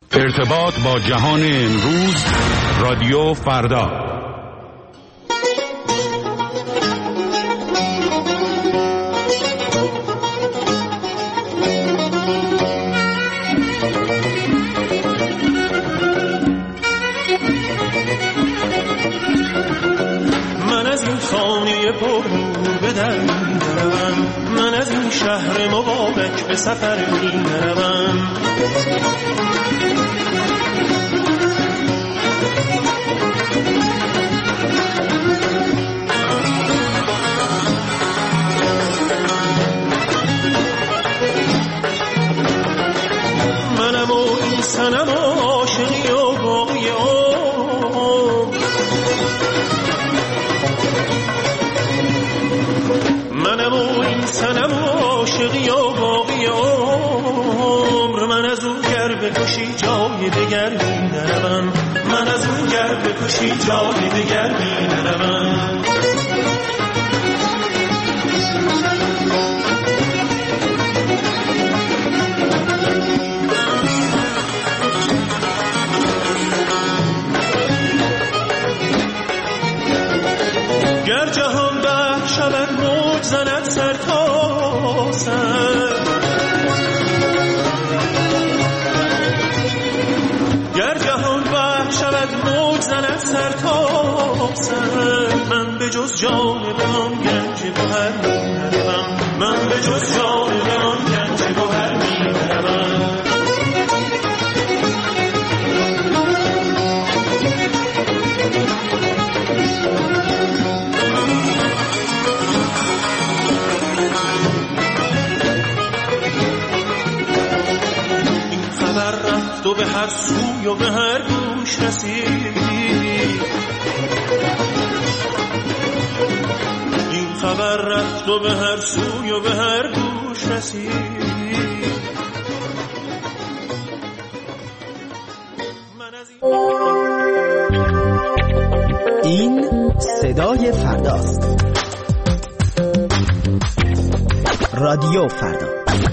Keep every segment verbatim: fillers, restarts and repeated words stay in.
ارتباط با جهان امروز، رادیو فردا. من از این خانه پرنور به در می‌روم، من از این شهر مبارک به سفر می‌روم. منم و این صنم و عاشقی و باقی عمر، منم و این صنم و عاشقی و باقی عمر. من از اون گر بکشی جای دگر می نروم، من از اون گر بکشی جای دگر می نروم. گر جهان بحر شود موج زند سر تا سر، گر جهان بحر شود موج زند سر تا سر. من به جز جان آن گنج گوهر می نروم، من به جز جان آن گنج گوهر می نروم. تو به هر سوی و به هر گوش رسید، این خبر رفت و به هر سوی و به هر گوش رسید. این صدای فرداست. رادیو فردا.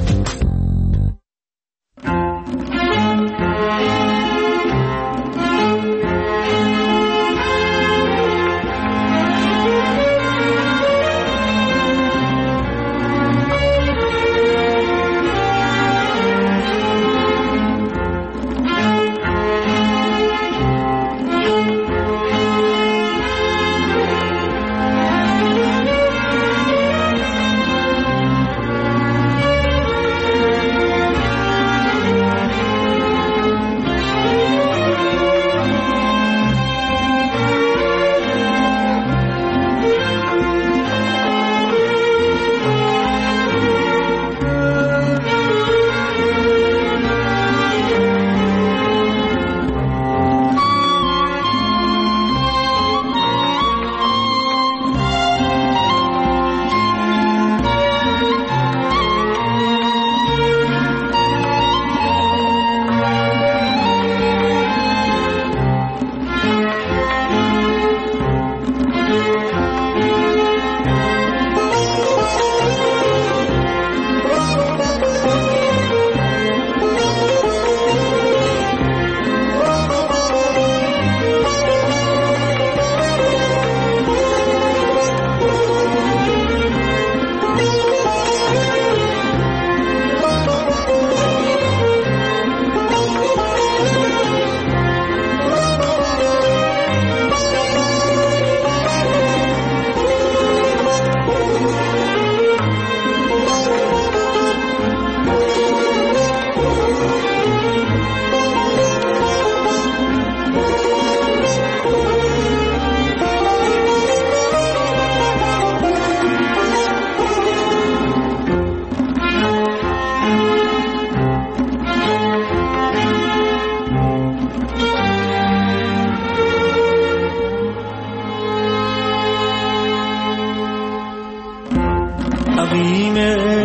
عقیم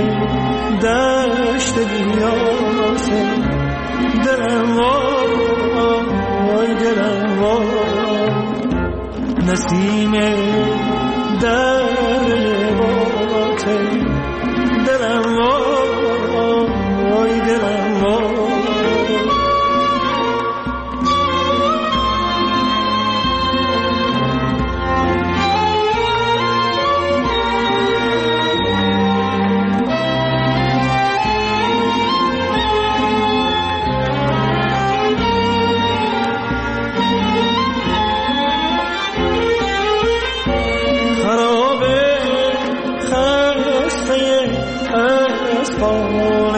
دشت بیاسه دلم وای دلم وای، نسیم در باته دلم وای دلم وای.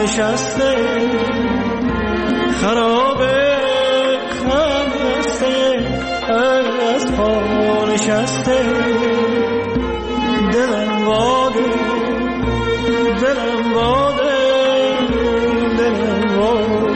نشسته خرابه خسته از پا نشسته دلم واده دلم واده دلم واده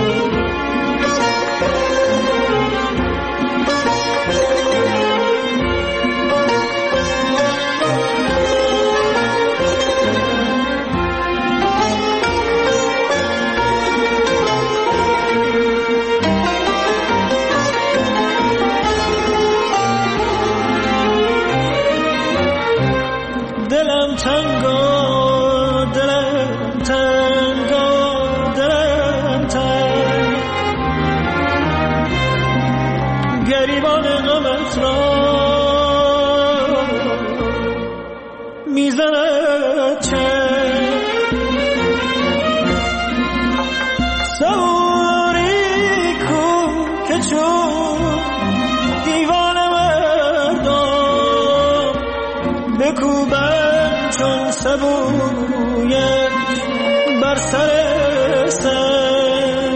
سبویش بر سر سر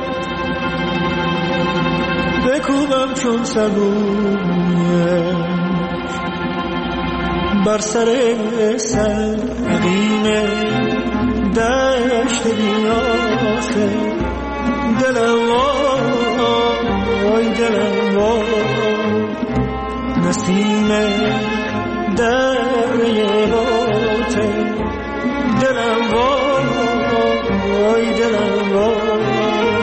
بکوبم چون سبویش بر سر سر قدیم دشت بیاخه دلم وای دلم وای نسیم دریه باته دلم وای دلم وای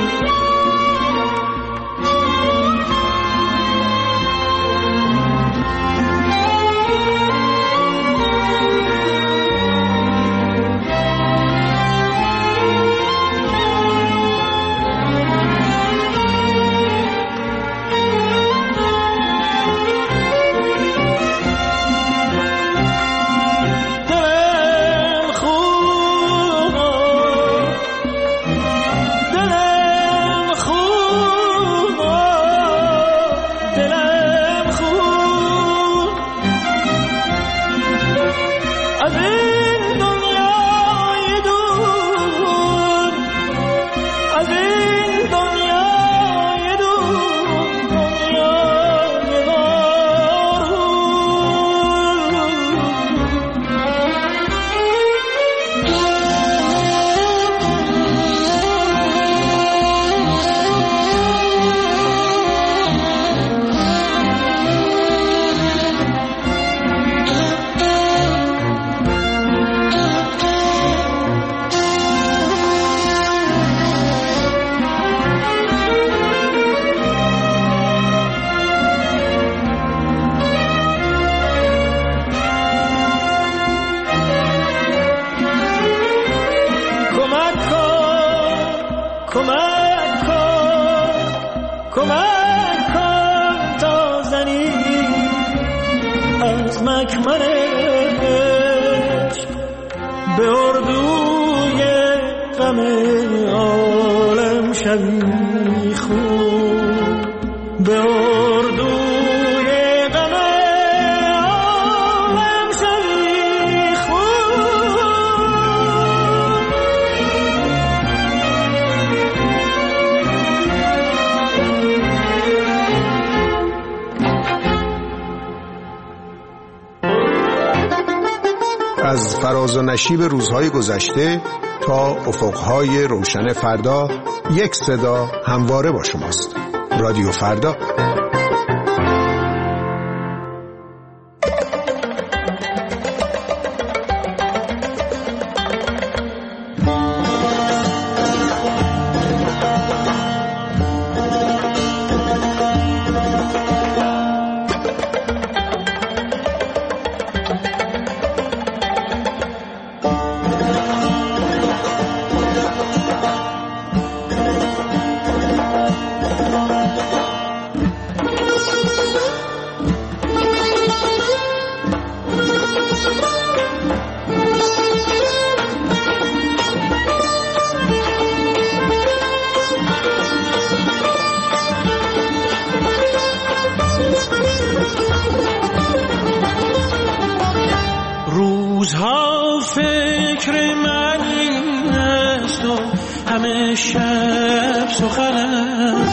از فراز و نشیب روزهای گذشته تا افقهای روشن فردا، یک صدا همواره با شماست. رادیو فردا. روزها فکر من این است همه شب سخنم،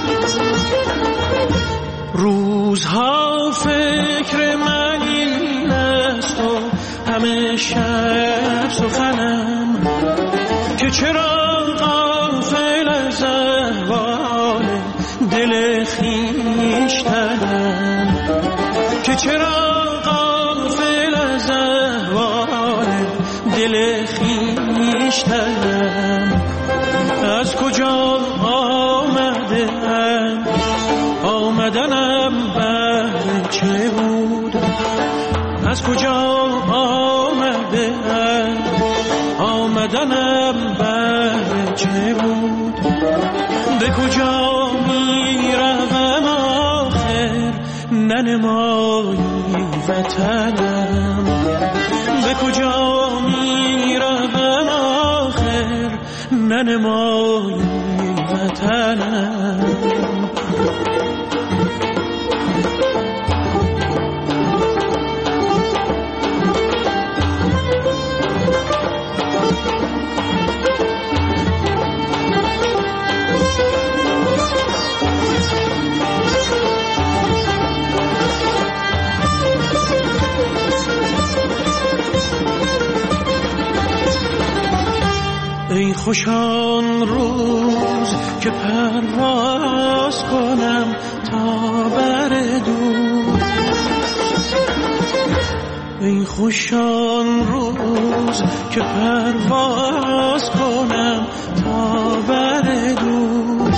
روزها فکر من این است و همه شب سخنم، که چرا غافل از احوال دل خویشتنم، که چرا غافل از احوال دل خویشتنم. از کجا آمدم، آمدنم بهر چه بود؟ از کجا آمدم، آمدنم بهر چه بود؟ به کجا می روم آخر ننمایی وطنم؟ به کجا می روم آخر ننمایی وطنم؟ ای خوشان روز که پرواز کنم تا بر دور، ای خوشان روز که پرواز کنم تا بر دور،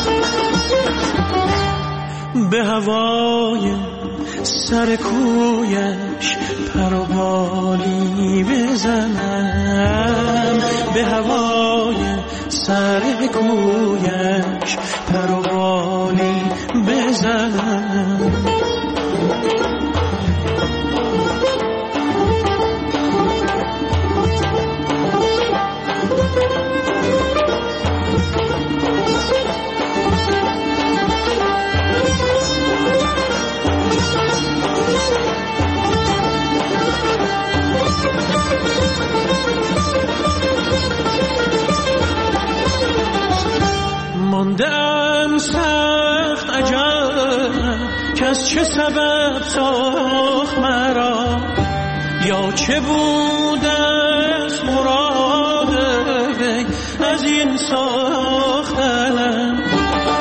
به هوای سر کویش پر و بالی بزنم، به هوای سر کویش پر و بالی بزنم. ماندم سخت عجب که از چه سبب ساخت مرا، یا چه بود از مراد وی از این ساختنم.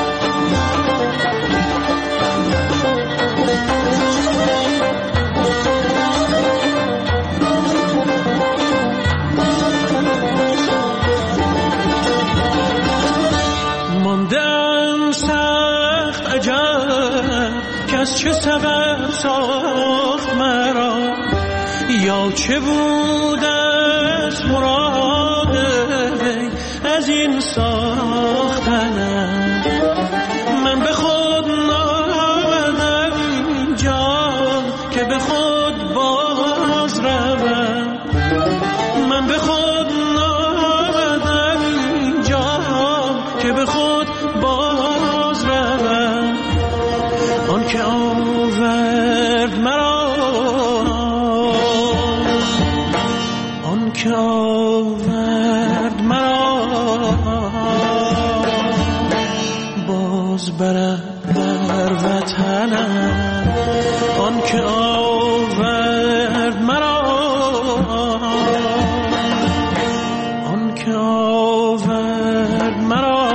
از چه سبب ساخت مرا، یا چه بود از مراد وی از این ساختنم. من به خود نآمدم اینجا که به خود باز روم، من به خود نآمدم اینجا که به خود باز روم. آن که آورد مرا، آن که آورد مرا، باز برد در وطنم. آن که آورد مرا، آن که آورد مرا،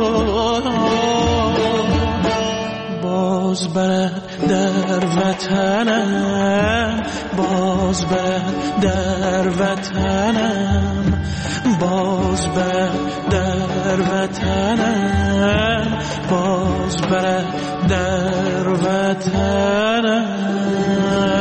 باز برد در وطنم، باز برد در وطنم، باز برد در وطنم، باز برد در وطنم.